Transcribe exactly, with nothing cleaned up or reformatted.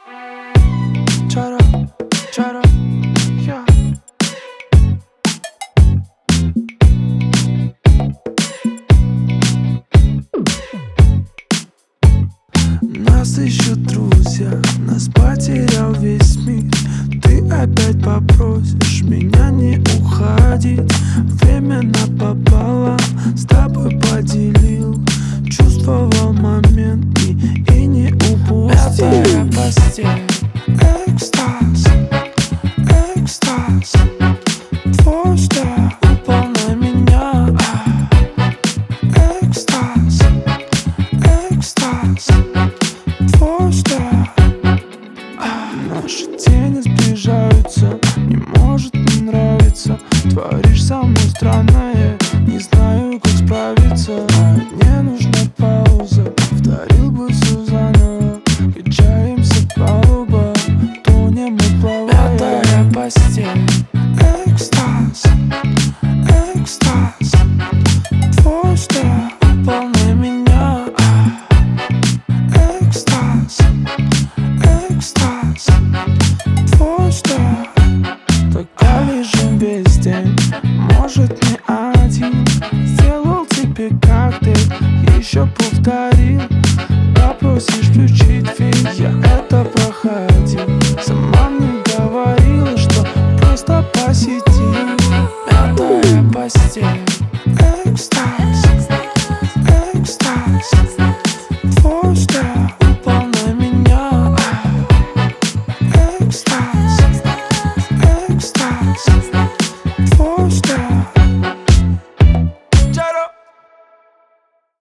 Чара, чара, я. Нас ищут друзья, нас потерял весь мир. Ты опять попросишь меня не уходить. Временно попала, с тобой поделил. Чувствовал момент и, и не упустил. Пятая постель. Экстаз, экстаз. Твой взгляд упал на меня. Экстаз, экстаз. Твой взгляд. Наши тени сближаются, не может не нравиться. Творишь со мной странное, не знаю, как справиться. Мне нужна пауза, повторил бы все заново. Качаемся палуба, тонем мы плавая. Пятая постель. Экстаз, экстаз. Твой взгляд упал на меня. Экстаз, экстаз. Твой взгляд. Тогда лежим весь день, может не один. Сделал тебе коктейль, еще повторил. Попросишь включить фильм, я это проходил. Сама мне говорила, что просто посетил. Пятая постель. Экстаз, экстаз. Твой взгляд.